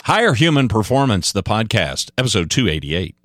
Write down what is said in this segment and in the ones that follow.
Higher Human Performance, the podcast, episode 288.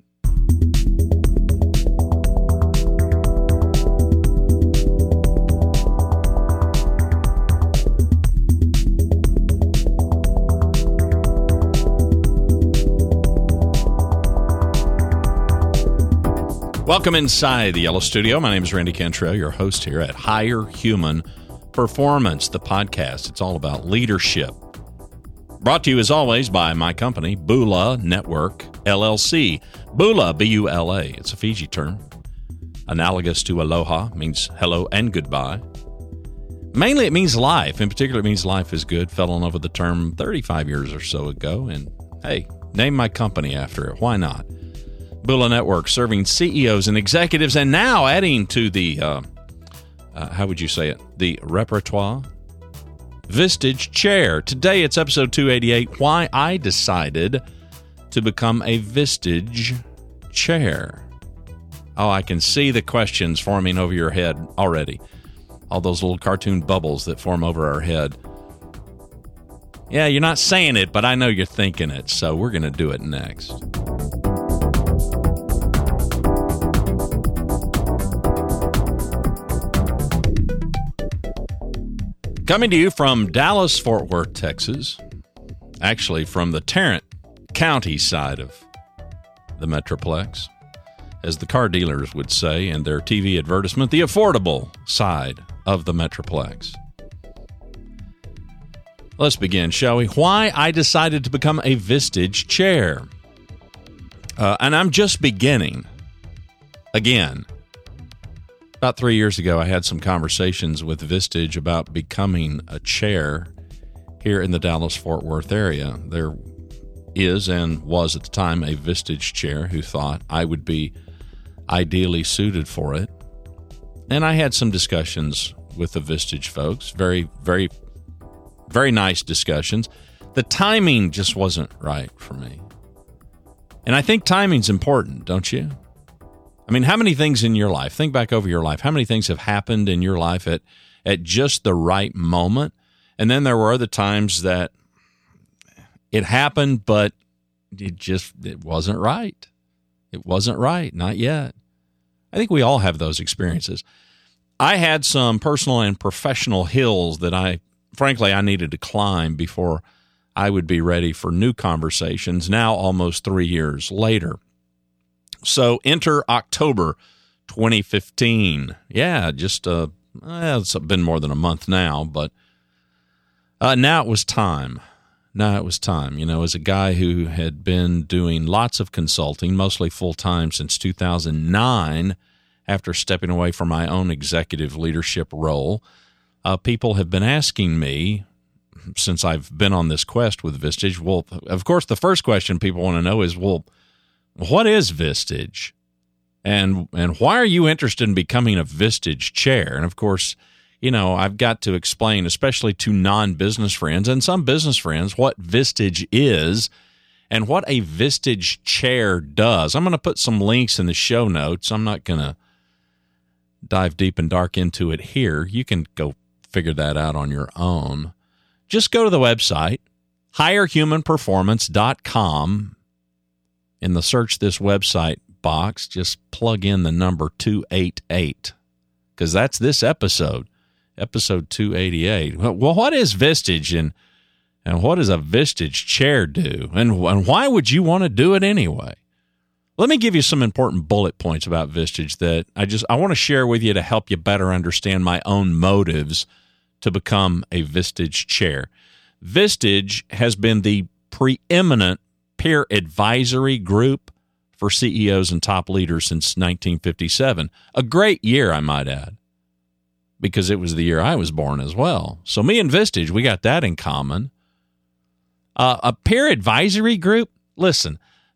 Welcome inside the Yellow Studio. My name is Randy Cantrell, your host here at Higher Human Performance, the podcast. It's all about leadership. Brought to you, as always, by my company, Bula Network, LLC. Bula, B-U-L-A. It's a Fiji term. Analogous to aloha, means hello and goodbye. Mainly it means life. In particular, it means life is good. Fell in love with the term 35 years or so ago. And, hey, name my company after it. Why not? Bula Network, serving CEOs and executives, and now adding to the, how would you say it, the repertoire? Vistage Chair. Today it's episode 288, why I decided to become a Vistage Chair. Oh, I can see the questions forming over your head already. All those little cartoon bubbles that form over our head. Yeah, you're not saying it, but I know you're thinking it, so we're going to do it next. Coming to you from Dallas, Fort Worth, Texas, actually from the Tarrant County side of the Metroplex, as the car dealers would say in their TV advertisement, the affordable side of the Metroplex. Let's begin, shall we? Why I decided to become a Vistage Chair. And I'm just beginning. Again. About 3 years ago, I had some conversations with Vistage about becoming a chair here in the Dallas-Fort Worth area. There is and was at the time a Vistage chair who thought I would be ideally suited for it. And I had some discussions with the Vistage folks, very, very, very nice discussions. The timing just wasn't right for me. And I think timing's important, don't you? I mean, how many things in your life, think back over your life, how many things have happened in your life at just the right moment? And then there were other times that it happened, but it wasn't right. It wasn't right, not yet. I think we all have those experiences. I had some personal and professional hills that I needed to climb before I would be ready for new conversations, now almost 3 years later. So enter October 2015. Yeah, just it's been more than a month now, but now it was time. Now it was time. You know, as a guy who had been doing lots of consulting, mostly full-time since 2009, after stepping away from my own executive leadership role, people have been asking me, since I've been on this quest with Vistage, well, of course, the first question people want to know is, well, what is Vistage? And why are you interested in becoming a Vistage chair? And of course, you know, I've got to explain, especially to non-business friends and some business friends, what Vistage is and what a Vistage chair does. I'm going to put some links in the show notes. I'm not going to dive deep and dark into it here. You can go figure that out on your own. Just go to the website, higherhumanperformance.com. In the search this website box, just plug in the number 288, because that's this episode 288. Well, what is Vistage and what does a Vistage chair do? And why would you want to do it anyway? Let me give you some important bullet points about Vistage that I want to share with you to help you better understand my own motives to become a Vistage chair. Vistage has been the preeminent peer advisory group for CEOs and top leaders since 1957. A great year, I might add, because it was the year I was born as well. So me and Vistage, we got that in common. A peer advisory group, listen,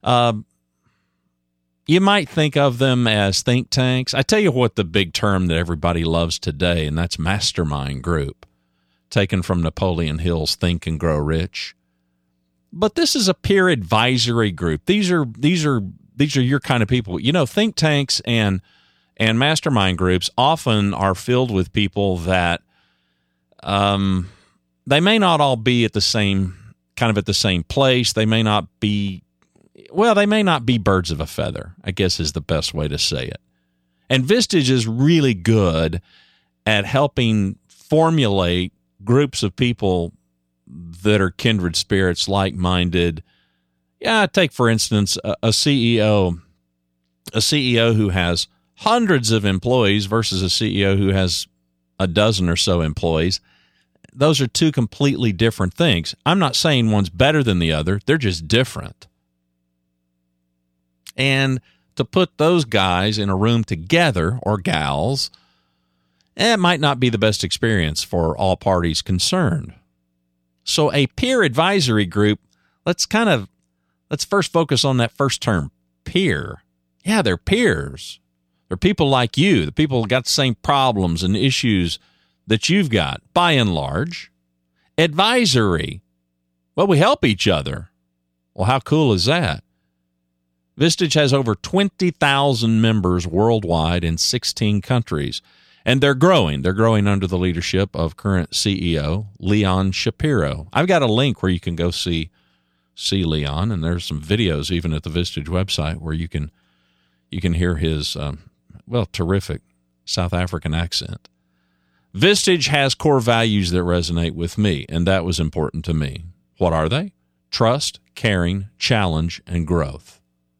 you might think of them as think tanks. I tell you what, the big term that everybody loves today, and that's mastermind group, taken from Napoleon Hill's Think and Grow Rich. But this is a peer advisory group. These are your kind of people. You know, think tanks and mastermind groups often are filled with people that they may not all be at the same kind of at the same place. They may not be, they may not be birds of a feather, I guess is the best way to say it. And Vistage is really good at helping formulate groups of people that are kindred spirits, like-minded. Yeah, take, for instance, a CEO who has hundreds of employees versus a CEO who has a dozen or so employees. Those are two completely different things. I'm not saying one's better than the other. They're just different. And to put those guys in a room together, or gals, it might not be the best experience for all parties concerned. So a peer advisory group, let's first focus on that first term, peer. Yeah, they're peers. They're people like you. The people who got the same problems and issues that you've got, by and large. Advisory. Well, we help each other. Well, how cool is that? Vistage has over 20,000 members worldwide in 16 countries, and they're growing. They're growing under the leadership of current CEO Leon Shapiro. I've got a link where you can go see Leon, and there's some videos even at the Vistage website where you can hear his terrific South African accent. Vistage has core values that resonate with me, and that was important to me. What are they? Trust, caring, challenge, and growth.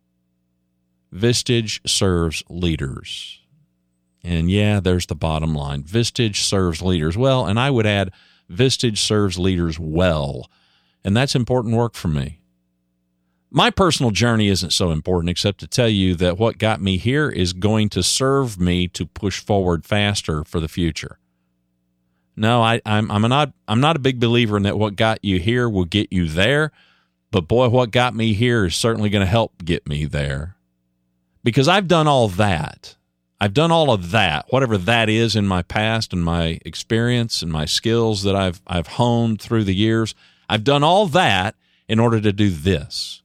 Vistage serves leaders. And yeah, there's the bottom line. Vistage serves leaders well, and I would add, Vistage serves leaders well. And that's important work for me. My personal journey isn't so important, except to tell you that what got me here is going to serve me to push forward faster for the future. No, I'm not a big believer in that what got you here will get you there, but boy, what got me here is certainly going to help get me there. Because I've done all that. I've done all of that, whatever that is in my past and my experience and my skills that I've honed through the years. I've done all that in order to do this.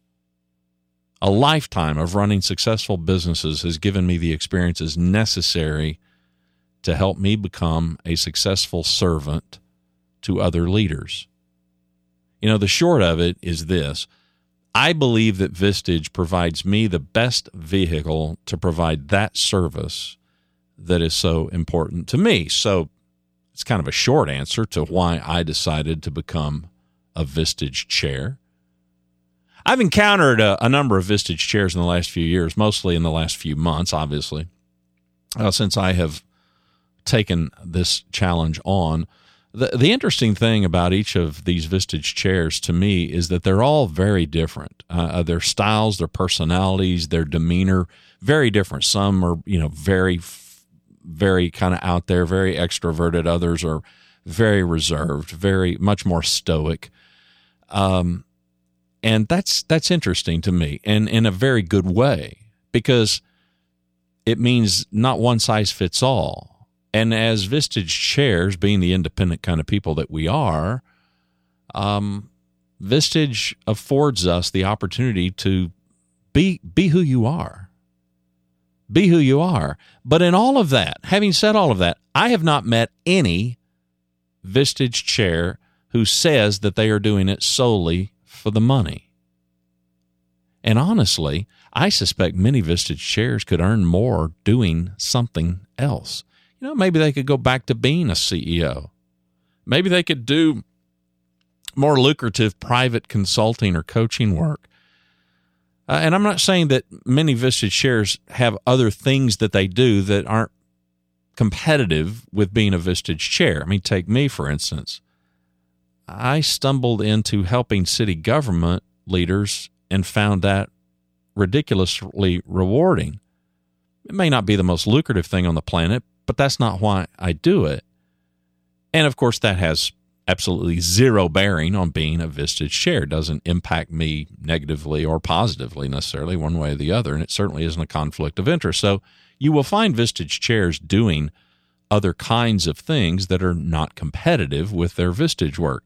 A lifetime of running successful businesses has given me the experiences necessary to help me become a successful servant to other leaders. You know, the short of it is this. I believe that Vistage provides me the best vehicle to provide that service that is so important to me. So it's kind of a short answer to why I decided to become a Vistage chair. I've encountered a number of Vistage chairs in the last few years, mostly in the last few months, obviously, since I have taken this challenge on. The interesting thing about each of these Vistage chairs to me is that they're all very different. Their styles, their personalities, their demeanor, very different. Some are, very, very kind of out there, very extroverted. Others are very reserved, very much more stoic. And that's interesting to me, and in a very good way, because it means not one size fits all. And as Vistage chairs, being the independent kind of people that we are, Vistage affords us the opportunity to be who you are. Be who you are. But in all of that, having said all of that, I have not met any Vistage chair who says that they are doing it solely for the money. And honestly, I suspect many Vistage chairs could earn more doing something else. Maybe they could go back to being a CEO. Maybe they could do more lucrative private consulting or coaching work. And I'm not saying that many Vistage chairs have other things that they do that aren't competitive with being a Vistage chair. I mean, take me, for instance. I stumbled into helping city government leaders and found that ridiculously rewarding. It may not be the most lucrative thing on the planet, but that's not why I do it. And of course, that has absolutely zero bearing on being a Vistage chair. It doesn't impact me negatively or positively necessarily one way or the other, and it certainly isn't a conflict of interest. So you will find Vistage chairs doing other kinds of things that are not competitive with their Vistage work.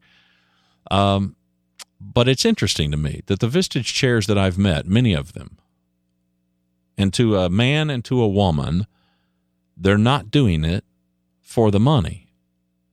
But it's interesting to me that the Vistage chairs that I've met, many of them, and to a man and to a woman, they're not doing it for the money.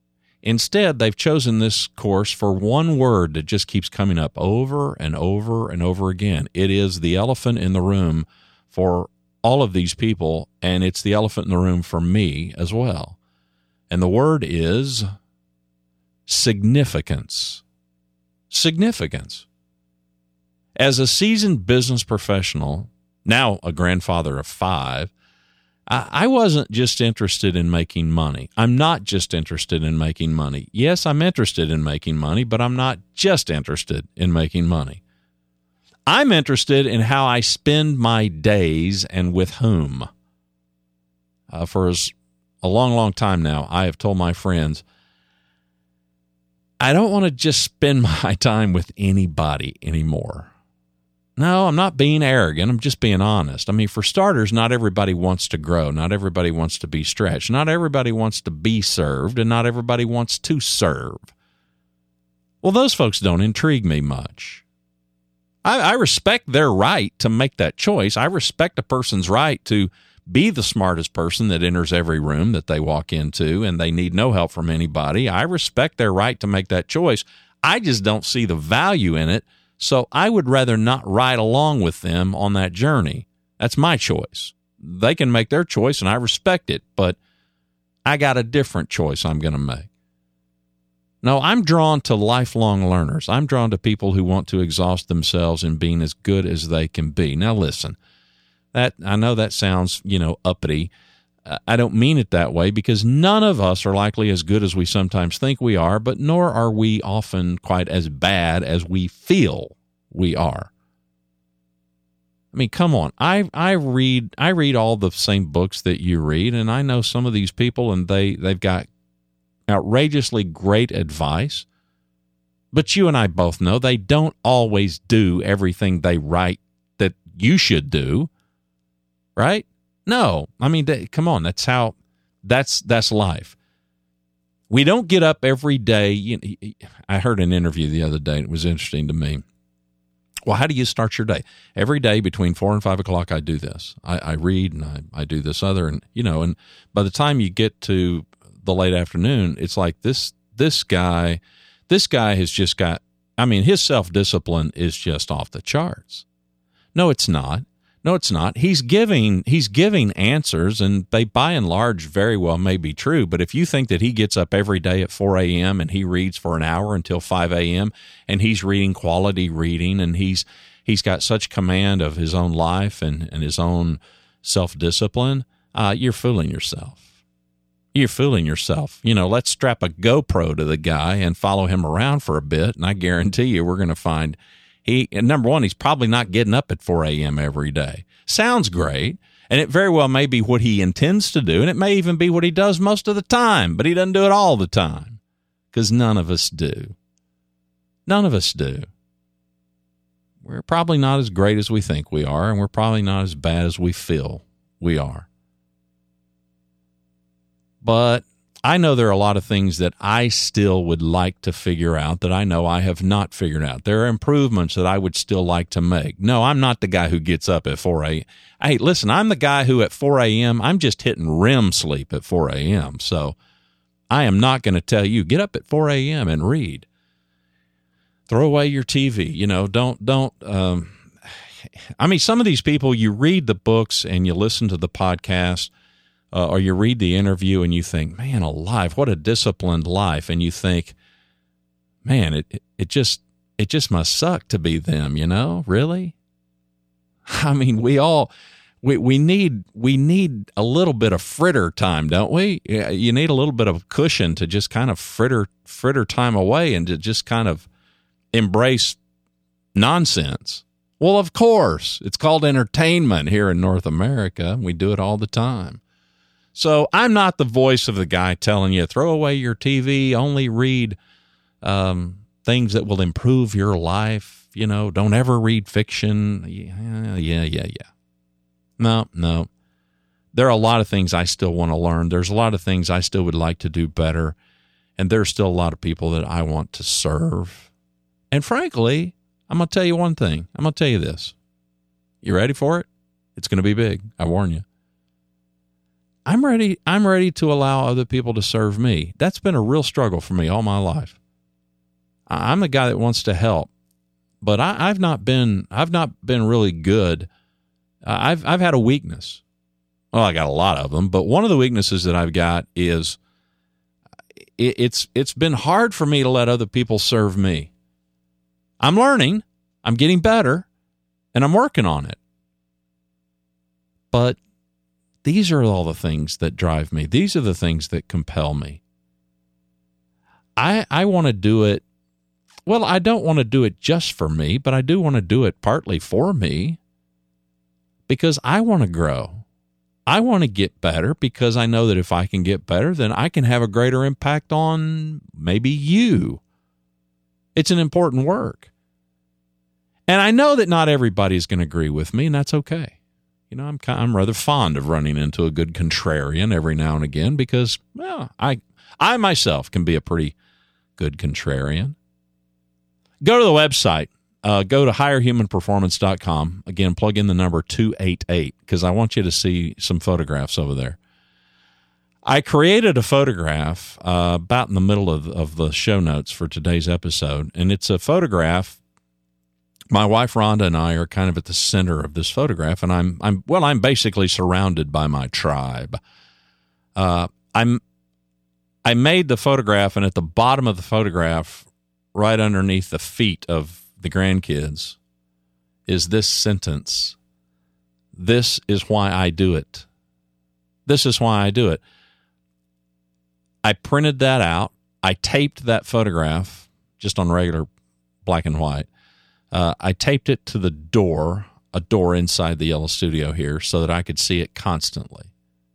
Instead, they've chosen this course for one word that just keeps coming up over and over and over again. It is the elephant in the room for all of these people, and it's the elephant in the room for me as well. And the word is significance. Significance. As a seasoned business professional, now a grandfather of 5, I wasn't just interested in making money. I'm not just interested in making money. Yes, I'm interested in making money, but I'm not just interested in making money. I'm interested in how I spend my days and with whom. For a long, long time now, I have told my friends, I don't want to just spend my time with anybody anymore. No, I'm not being arrogant. I'm just being honest. I mean, for starters, not everybody wants to grow. Not everybody wants to be stretched. Not everybody wants to be served, and not everybody wants to serve. Well, those folks don't intrigue me much. I respect their right to make that choice. I respect a person's right to be the smartest person that enters every room that they walk into, and they need no help from anybody. I respect their right to make that choice. I just don't see the value in it. So I would rather not ride along with them on that journey. That's my choice. They can make their choice, and I respect it, but I got a different choice I'm going to make. No, I'm drawn to lifelong learners. I'm drawn to people who want to exhaust themselves in being as good as they can be. Now, listen, I know that sounds, uppity. I don't mean it that way, because none of us are likely as good as we sometimes think we are, but nor are we often quite as bad as we feel we are. I mean, come on. I read all the same books that you read, and I know some of these people, and they've got outrageously great advice. But you and I both know they don't always do everything they write that you should do, right? No, I mean, come on. That's life. We don't get up every day. I heard an interview the other day. It was interesting to me. Well, how do you start your day? Every day between 4 and 5 o'clock, I do this. I read and I do this other, and by the time you get to the late afternoon, it's like this guy has just got, his self-discipline is just off the charts. No, it's not. He's giving answers, and they by and large very well may be true. But if you think that he gets up every day at 4 a.m. and he reads for an hour until 5 a.m. and he's reading quality reading, and he's got such command of his own life and his own self-discipline, you're fooling yourself. You're fooling yourself. Let's strap a GoPro to the guy and follow him around for a bit, and I guarantee you we're going to find number one, he's probably not getting up at 4 a.m. every day. Sounds great, and it very well may be what he intends to do, and it may even be what he does most of the time, but he doesn't do it all the time, because none of us do. None of us do. We're probably not as great as we think we are, and we're probably not as bad as we feel we are. But I know there are a lot of things that I still would like to figure out that I know I have not figured out. There are improvements that I would still like to make. No, I'm not the guy who gets up at 4 a.m. Hey, listen, I'm the guy who at 4 a.m., I'm just hitting REM sleep at 4 a.m. So I am not going to tell you, get up at 4 a.m. and read. Throw away your TV. Some of these people, you read the books and you listen to the podcast, or you read the interview and you think, man, alive, what a disciplined life. And you think, man, it just must suck to be them, really? I mean, we need a little bit of fritter time, don't we? You need a little bit of cushion to just kind of fritter time away and to just kind of embrace nonsense. Well, of course, it's called entertainment here in North America. We do it all the time. So I'm not the voice of the guy telling you, throw away your TV, only read things that will improve your life. Don't ever read fiction. Yeah. No. There are a lot of things I still want to learn. There's a lot of things I still would like to do better. And there's still a lot of people that I want to serve. And frankly, I'm going to tell you one thing. I'm going to tell you this. You ready for it? It's going to be big. I warn you. I'm ready to allow other people to serve me. That's been a real struggle for me all my life. I'm the guy that wants to help, but I've not been really good. I've had a weakness. Well, I got a lot of them, but one of the weaknesses that I've got is it's been hard for me to let other people serve me. I'm learning, I'm getting better, and I'm working on it. But these are all the things that drive me. These are the things that compel me. I want to do it. Well, I don't want to do it just for me, but I do want to do it partly for me because I want to grow. I want to get better because I know that if I can get better, then I can have a greater impact on maybe you. It's an important work. And I know that not everybody's going to agree with me, and that's okay. You know, I'm rather fond of running into a good contrarian every now and again because, well, I myself can be a pretty good contrarian. Go to the website. Go to higherhumanperformance.com. Again, plug in the number 288 because I want you to see some photographs over there. I created a photograph about in the middle of the show notes for today's episode, and it's a photograph. My wife Rhonda and I are kind of at the center of this photograph, and I'm basically surrounded by my tribe. I made the photograph, and at the bottom of the photograph, right underneath the feet of the grandkids, is this sentence: "This is why I do it. This is why I do it." I printed that out. I taped that photograph just on regular black and white. I taped it to the door, a door inside the Yellow Studio here, so that I could see it constantly.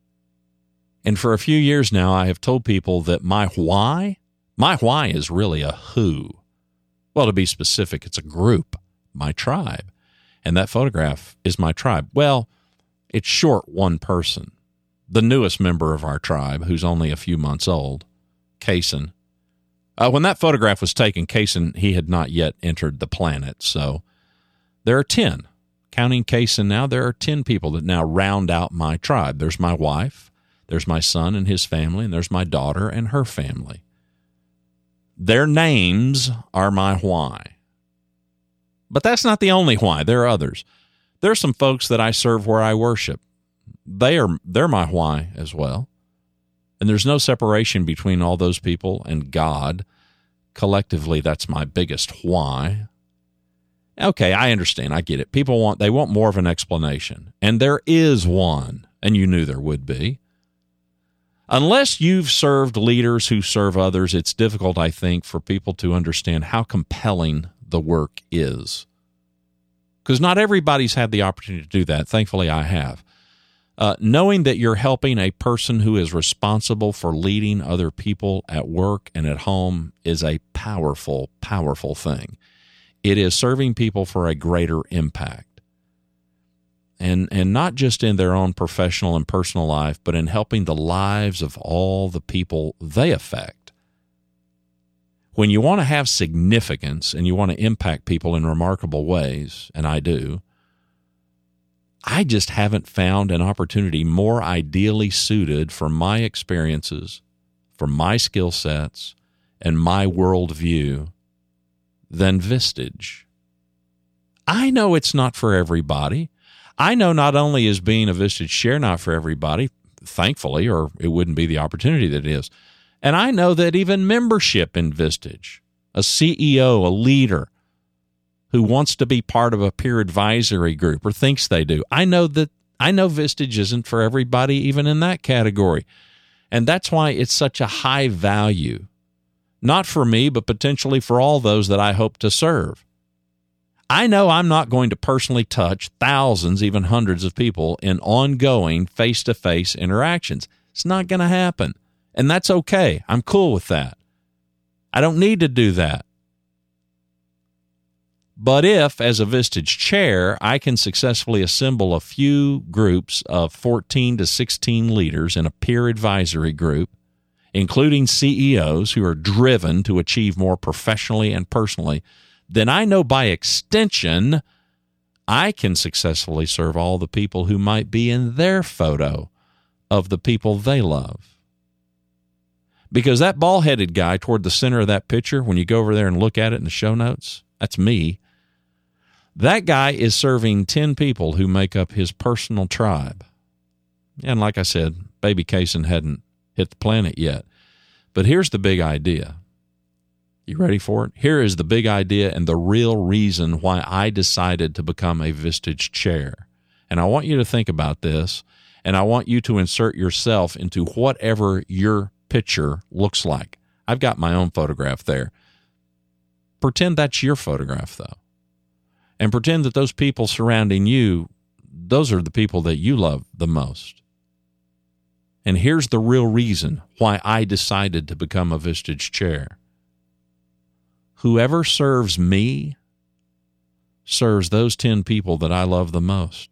And for a few years now, I have told people that my why is really a who. Well, to be specific, it's a group, my tribe. And that photograph is my tribe. Well, it's short one person. The newest member of our tribe, who's only a few months old, Kaysen. When that photograph was taken, Kaysen, he had not yet entered the planet. So there are 10. Counting Kaysen now, there are 10 people that now round out my tribe. There's my wife, there's my son and his family, and there's my daughter and her family. Their names are my why. But that's not the only why. There are others. There are some folks that I serve where I worship. They're my why as well. And there's no separation between all those people and God. Collectively, that's my biggest why. Okay, I understand. I get it. They want more of an explanation. And there is one, and you knew there would be. Unless you've served leaders who serve others, it's difficult, I think, for people to understand how compelling the work is. Because not everybody's had the opportunity to do that. Thankfully, I have. Knowing that you're helping a person who is responsible for leading other people at work and at home is a powerful, powerful thing. It is serving people for a greater impact. And not just in their own professional and personal life, but in helping the lives of all the people they affect. When you want to have significance and you want to impact people in remarkable ways, and I do, I just haven't found an opportunity more ideally suited for my experiences, for my skill sets, and my worldview than Vistage. I know it's not for everybody. I know not only is being a Vistage Share not for everybody, thankfully, or it wouldn't be the opportunity that it is. And I know that even membership in Vistage, a CEO, a leader who wants to be part of a peer advisory group or thinks they do, I know Vistage isn't for everybody even in that category. And that's why it's such a high value, not for me, but potentially for all those that I hope to serve. I know I'm not going to personally touch thousands, even hundreds of people in ongoing face-to-face interactions. It's not going to happen. And that's okay. I'm cool with that. I don't need to do that. But if, as a Vistage chair, I can successfully assemble a few groups of 14 to 16 leaders in a peer advisory group, including CEOs who are driven to achieve more professionally and personally, then I know by extension I can successfully serve all the people who might be in their photo of the people they love. Because that bald-headed guy toward the center of that picture, when you go over there and look at it in the show notes, that's me. That guy is serving 10 people who make up his personal tribe. And like I said, baby Kaysen hadn't hit the planet yet. But here's the big idea. You ready for it? Here is the big idea and the real reason why I decided to become a Vistage chair. And I want you to think about this, and I want you to insert yourself into whatever your picture looks like. I've got my own photograph there. Pretend that's your photograph, though. And pretend that those people surrounding you, those are the people that you love the most. And here's the real reason why I decided to become a Vistage chair. Whoever serves me serves those 10 people that I love the most.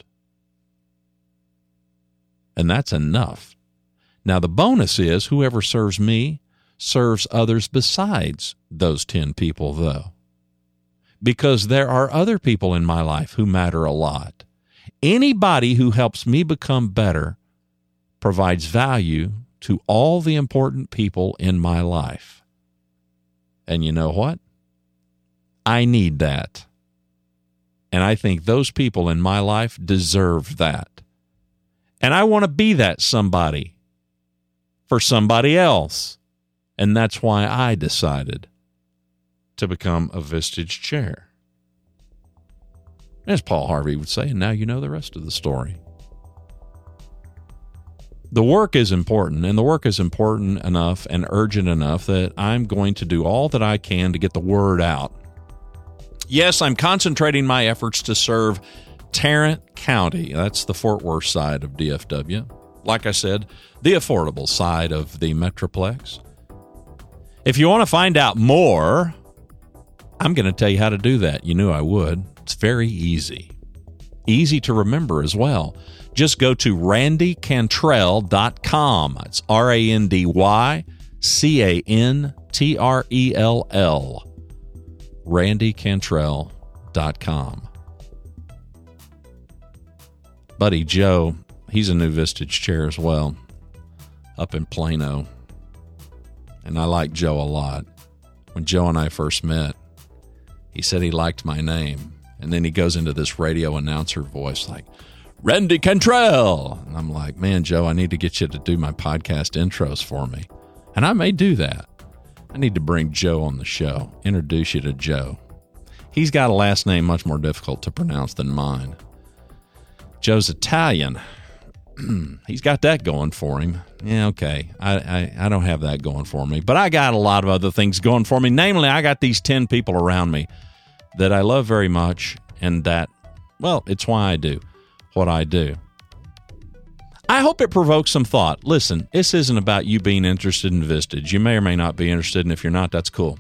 And that's enough. Now, the bonus is whoever serves me serves others besides those 10 people, though. Because there are other people in my life who matter a lot. Anybody who helps me become better provides value to all the important people in my life. And you know what? I need that. And I think those people in my life deserve that. And I want to be that somebody for somebody else. And that's why I decided to become a Vistage chair. As Paul Harvey would say, and now you know the rest of the story. The work is important, and the work is important enough and urgent enough that I'm going to do all that I can to get the word out. Yes, I'm concentrating my efforts to serve Tarrant County. That's the Fort Worth side of DFW. Like I said, the affordable side of the Metroplex. If you want to find out more, I'm going to tell you how to do that. You knew I would. It's very easy. Easy to remember as well. Just go to randycantrell.com. It's RandyCantrell. randycantrell.com. Buddy Joe, he's a new Vistage chair as well, up in Plano. And I like Joe a lot. When Joe and I first met, he said he liked my name. And then he goes into this radio announcer voice like, Randy Cantrell. And I'm like, man, Joe, I need to get you to do my podcast intros for me. And I may do that. I need to bring Joe on the show, introduce you to Joe. He's got a last name much more difficult to pronounce than mine. Joe's Italian. He's got that going for him. Yeah, okay. I don't have that going for me. But I got a lot of other things going for me. Namely, I got these 10 people around me that I love very much, and that, well, it's why I do what I do. I hope it provokes some thought. Listen, this isn't about you being interested in Vistage. You may or may not be interested, and if you're not, that's cool.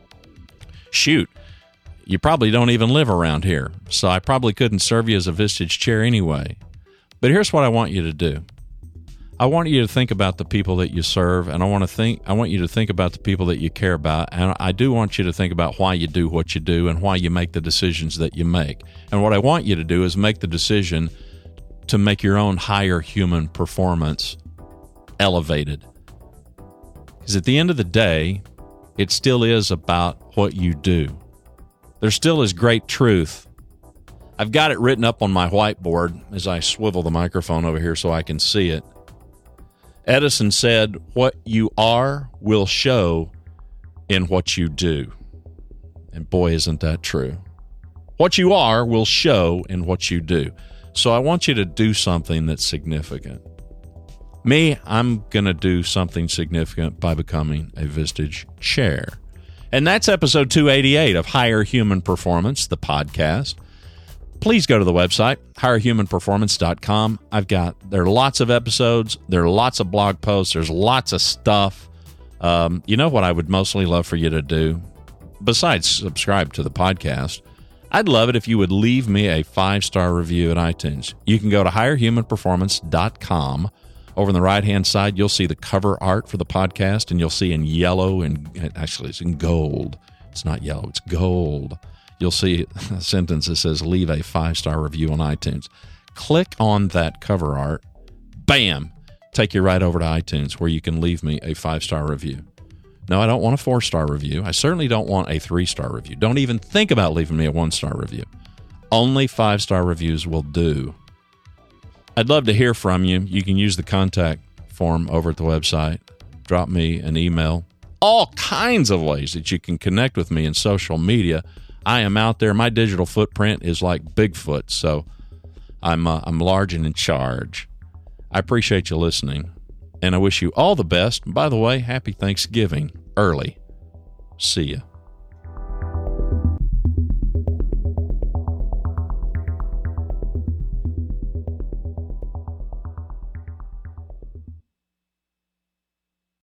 Shoot, you probably don't even live around here, so I probably couldn't serve you as a Vistage chair anyway. But here's what I want you to do. I want you to think about the people that you serve, and I want you to think about the people that you care about, and I do want you to think about why you do what you do and why you make the decisions that you make. And what I want you to do is make the decision to make your own higher human performance elevated. Because at the end of the day, it still is about what you do. There still is great truth. I've got it written up on my whiteboard as I swivel the microphone over here so I can see it. Edison said, what you are will show in what you do. And boy, isn't that true. What you are will show in what you do. So I want you to do something that's significant. Me, I'm going to do something significant by becoming a Vistage chair. And that's episode 288 of Higher Human Performance, the podcast. Please go to the website, higherhumanperformance.com. There are lots of episodes. There are lots of blog posts. There's lots of stuff. You know what I would mostly love for you to do? Besides subscribe to the podcast, I'd love it if you would leave me a 5-star review at iTunes. You can go to higherhumanperformance.com. Over on the right-hand side, you'll see the cover art for the podcast, and you'll see in yellow, and actually it's in gold. It's not yellow, it's gold. You'll see a sentence that says, leave a 5-star review on iTunes. Click on that cover art. Bam! take you right over to iTunes where you can leave me a 5-star review. No, I don't want a 4-star review. I certainly don't want a 3-star review. Don't even think about leaving me a 1-star review. Only 5-star reviews will do. I'd love to hear from you. You can use the contact form over at the website. Drop me an email. All kinds of ways that you can connect with me in social media. I am out there. My digital footprint is like Bigfoot, so I'm large and in charge. I appreciate you listening, and I wish you all the best. By the way, happy Thanksgiving early. See ya.